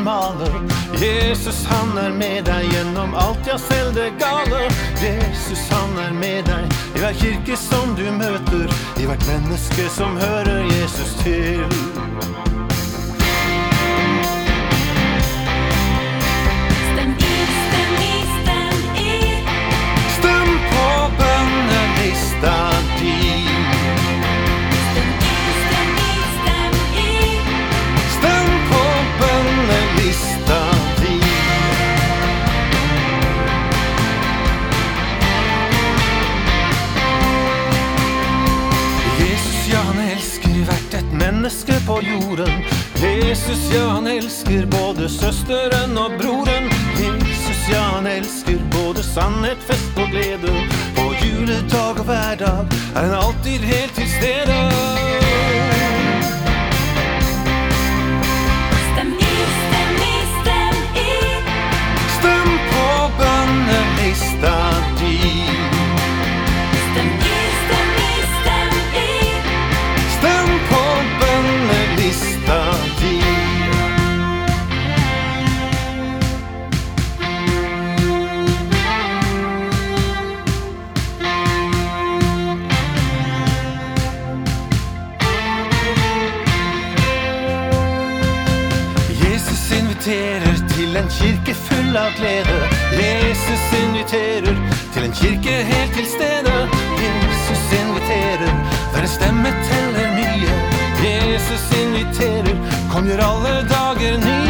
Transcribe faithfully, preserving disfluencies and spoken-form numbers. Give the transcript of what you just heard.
maler. Jesus, han er med deg gjennom alt, ja selv det gale. Jesus, han er med deg i hver kirke som du møter, i hvert menneske som hører Jesus til. Menneske på jorden. Jesus, ja, han elsker både søsteren og broren. Jesus, ja, han elsker både sannhet, fest og glede. På juledag og hverdag er han alltid helt til stede. Stem i, stem i, stem i. Stem på bønnelista di. Stem i, stem i, stem i. Stem på bønnelista di. Jesus inviterer til en kirke full av glede. Jesus inviterer til en kirke helt til stede. Jesus inviterer, hver en stemme teller mye. Jesus inviterer, kom gjør alle dager nye.